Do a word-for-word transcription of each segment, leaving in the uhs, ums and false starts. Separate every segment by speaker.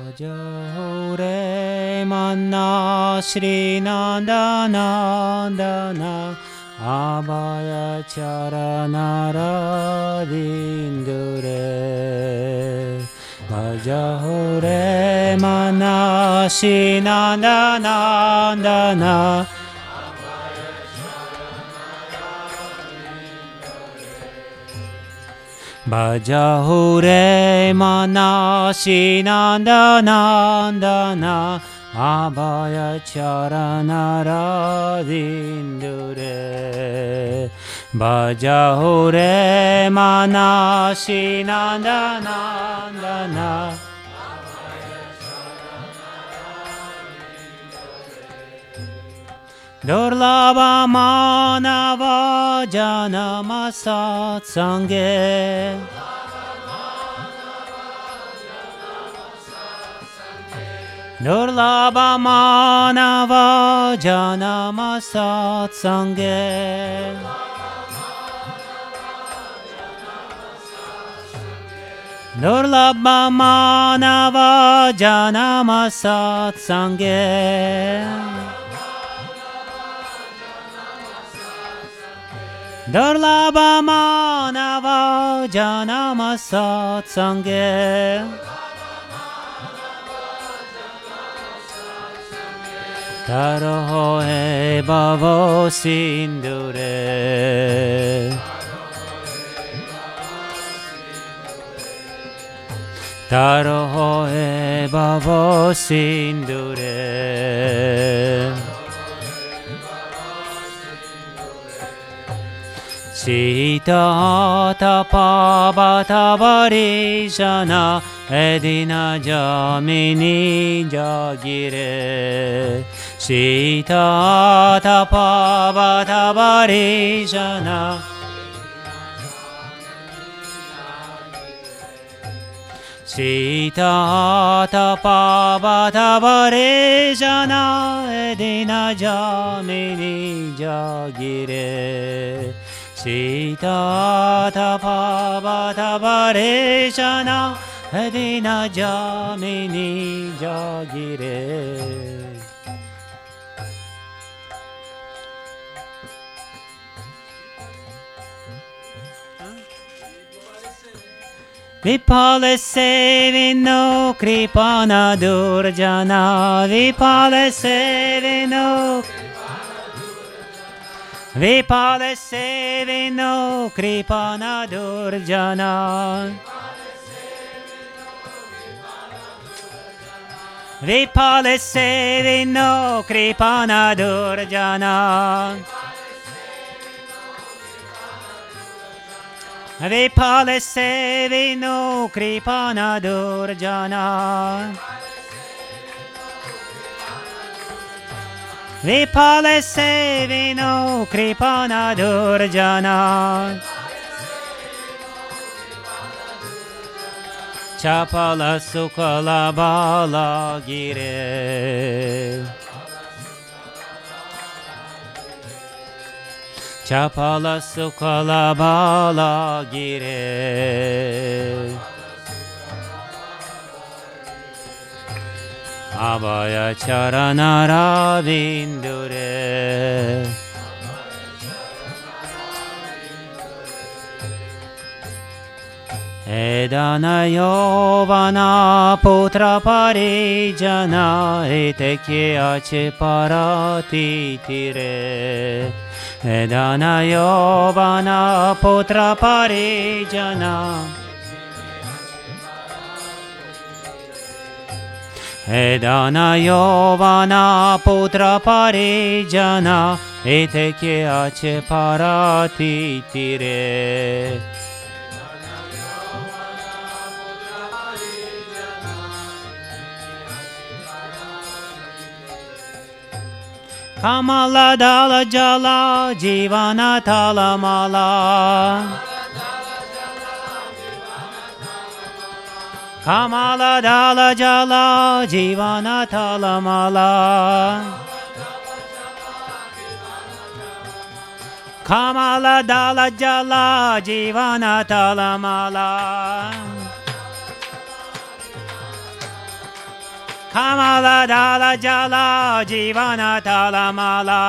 Speaker 1: Bhaja Manna Shri Nanda Nandana Abhaya Charanara Vindure Bhaja Manna Shri Nanda Nandana Bhaja Manna Shri Nanda Nandana Abhaya Charanara Vindure Bhaja Manna Shri Nanda Nandana Durlabha Manava Janama Satsange Durlabha Manava Janama Satsange Durlabha Manava Janama Satsange Durlabha Manava Janama Satsange Taro he bhavo sindure Taro he bhavo sindure Sita tapa bata varishana edina jamini jagire Sita tapa bata varishana Sita tapa bata varishana edina jamini jagire Sita tapa bata varishana edina jamini jagire Vipale sevino kripana durjana Vipale sevino Vipale sevino kripana durjana Vipale sevino kripana durjana Vipale sevino kripana durjana Vipale sevino kripana durjana Chapala sukala bala gire Chapala sukala bala gire Abhaya charanara vindure Edana yovana putra parijana Eteke ache parati tire Edana yovana putra parijana Edana yovana putra parijana Eteke ache parati tire Kamala dala jala jivana talamala Kamala dala jala jivana talamala Kamala dala jala jivana talamala Kamala Dala Jala Jivana Talamala.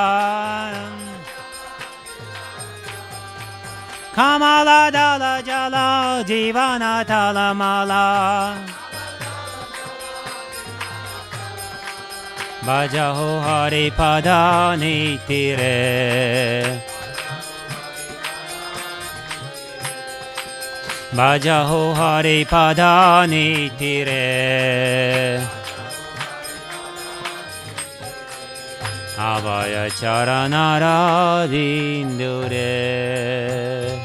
Speaker 1: Kamala Dala Jala Jivana Talamala. Bajaho Hari Pada Nitire. Bajaho Hari Pada Nitire. Abhaya Charanara Vindure.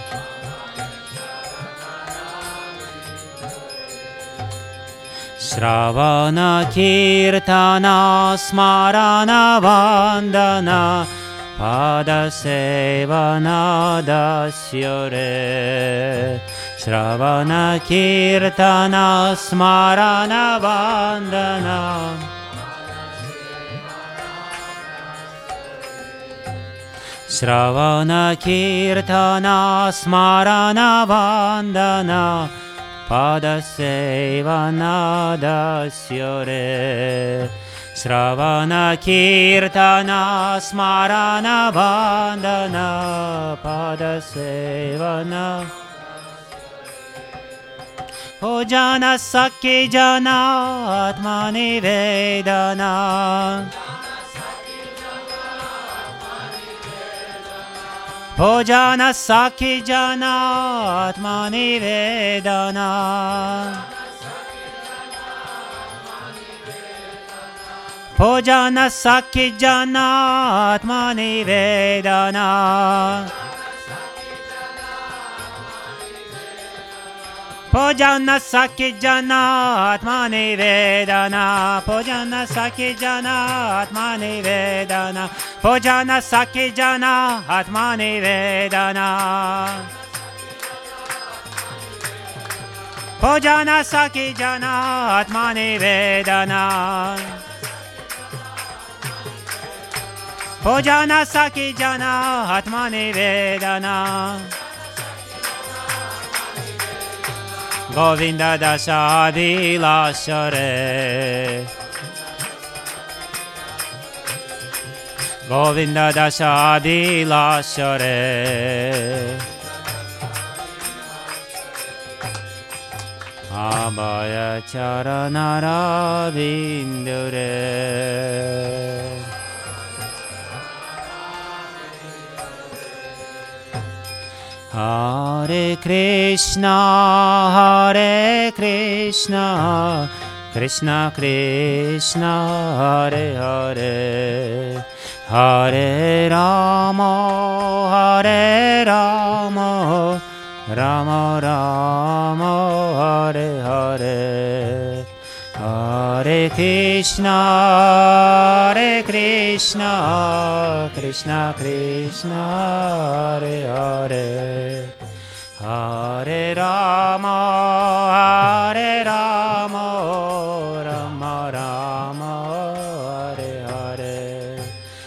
Speaker 1: Shravana Kirtana Smarana Vandana Pada Sevana Dasyore. Shravana Kirtana Smarana Vandana Shravana Kirtana Smarana Vandana Pada Sevana Dasyore. Shravana Kirtana Smarana Vandana Pada Sevana. Bhojana Sakhi Jana Atmani Vedana. Bhojana Sakhi Jana Atmani Vedana. Bhojana Sakhi Jana Atmani Vedana. Bhojana Sakhi Jana Atmani Vedana. Bhojana Sakhi Jana Atmani Vedana. Bhojana Sakhi Jana Atmani Vedana. Bhojana Sakhi Jana Atmani Vedana. Bhojana Sakhi Jana Atmani Vedana. Govinda Dasha Vilasare. Govinda Dasha Vilasare. Abhaya Charanara Vindure. Hare Krishna, Hare Krishna, Krishna Krishna, Hare Hare, Hare Rama, Hare Rama, Rama Rama, Hare Hare, Hare Krishna, Hare Krishna, Krishna Krishna, Hare Hare, Hare Rama, Hare Rama, Rama Rama, Hare Hare,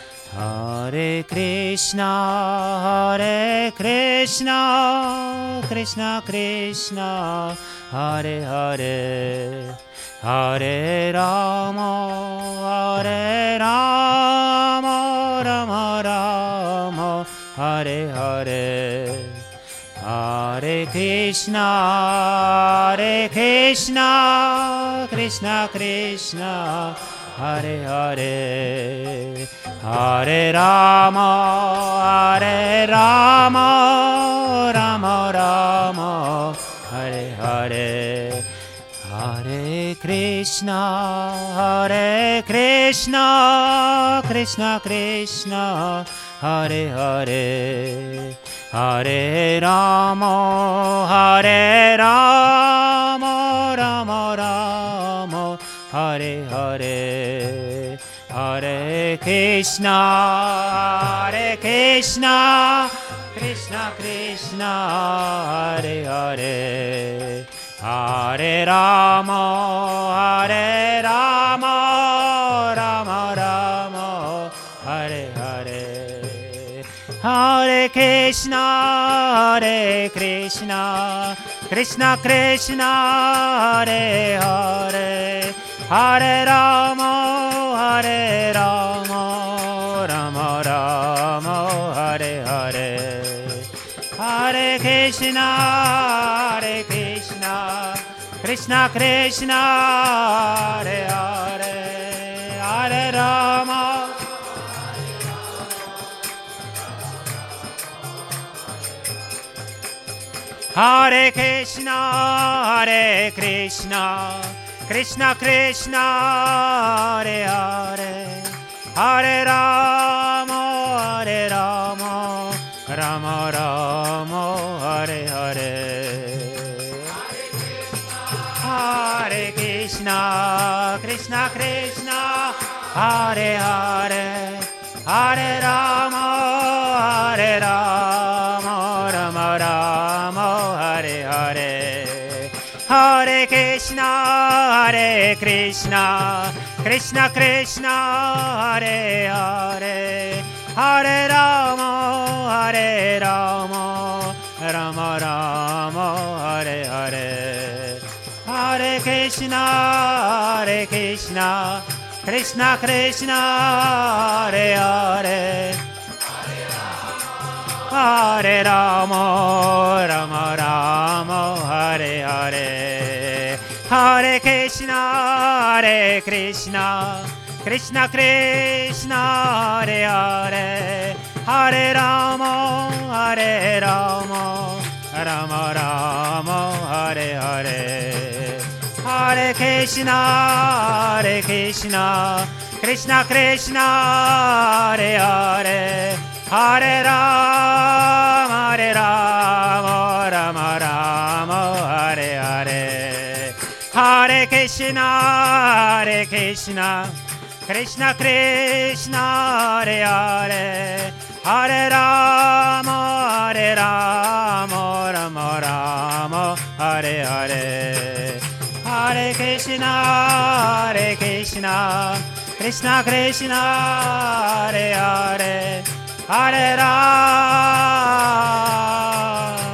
Speaker 1: Hare Krishna, Hare Krishna, Krishna Krishna, Hare Hare, Hare Rama, Hare Rama, Rama Rama, Hare Hare, Hare Krishna, Hare Krishna, Krishna Krishna, Hare Hare, Hare Rama, Hare Rama, Rama Rama, Hare Hare, Hare Krishna, Hare Krishna, Krishna Krishna, Hare Hare, Hare Rama, Hare Rama, Rama Rama, Hare Hare, Hare Krishna, Hare Krishna, Krishna Krishna, Hare Hare, Hare Rama, Hare Rama, Rama Rama, Hare Hare, Hare Krishna, Hare Krishna, Krishna Krishna, Hare Hare, Hare Rama, Hare Rama, Rama Rama, Hare Hare. Hare Krishna, Hare Krishna, Krishna Krishna, Hare Hare. Hare Rama, Hare Krishna, Hare Krishna, Krishna Krishna, Hare Hare. Hare Rama, Hare Rama, Rama Rama, Hare Hare. Hare Krishna, Krishna Krishna, Hare Hare. Hare Rama, Hare Rama, Rama Rama, Hare Hare. Hare Krishna, Hare Krishna, Krishna Krishna, Hare Hare. Hare Rama, Hare Rama, Rama Rama, Hare Hare. Hare Krishna, Hare Krishna, Krishna Krishna, Hare Hare. Hare Rama, Rama Rama, Hare Hare. Hare Krishna, Hare Krishna, Krishna Krishna, Hare Hare. Hare Rama, Hare Rama, Rama Rama, Hare Hare. Hare Krishna, Hare Krishna, Krishna Krishna, Hare Hare. Hare Rama, Hare Rama, Rama Rama, Hare Hare. Hare Krishna, Hare Krishna, Krishna Krishna, Hare Hare. Hare Rama, Hare Rama, Rama Rama, Hare Hare. Hare Krishna, Hare Krishna, Krishna Krishna, Hare Hare. Hare Rama,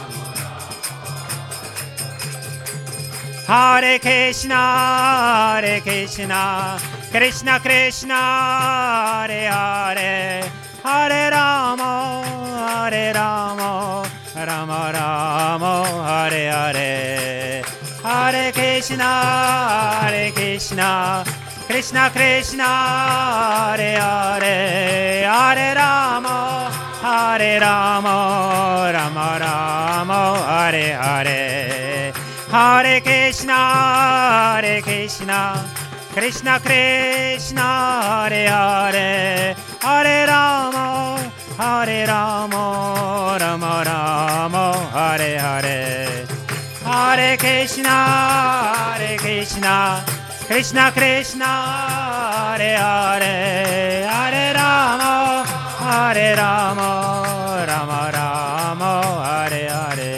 Speaker 1: Hare Krishna, Hare Krishna, Krishna Krishna, Hare Hare. Hare Rama, Hare Rama, Rama Rama, Hare Hare. Hare Krishna, Hare Krishna, Krishna Krishna, Hare Hare. Hare Rama, Hare Rama, Rama Rama, Hare Hare. Hare Krishna, Hare Krishna, Krishna Krishna, Hare Hare. Hare Rama, Hare Rama, Rama Rama, Hare Hare. Hare Krishna, Hare Krishna, Krishna Krishna, Hare Hare. Hare Rama, Hare Rama, Rama Rama, Hare Hare.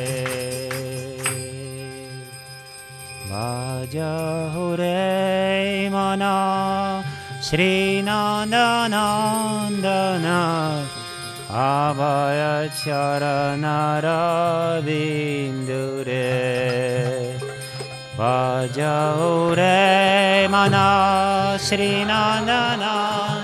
Speaker 1: Bhajahure Mana Shri Nandanandana Abhaya Charanarabindure. Bhajahure Mana Shri Nandanandana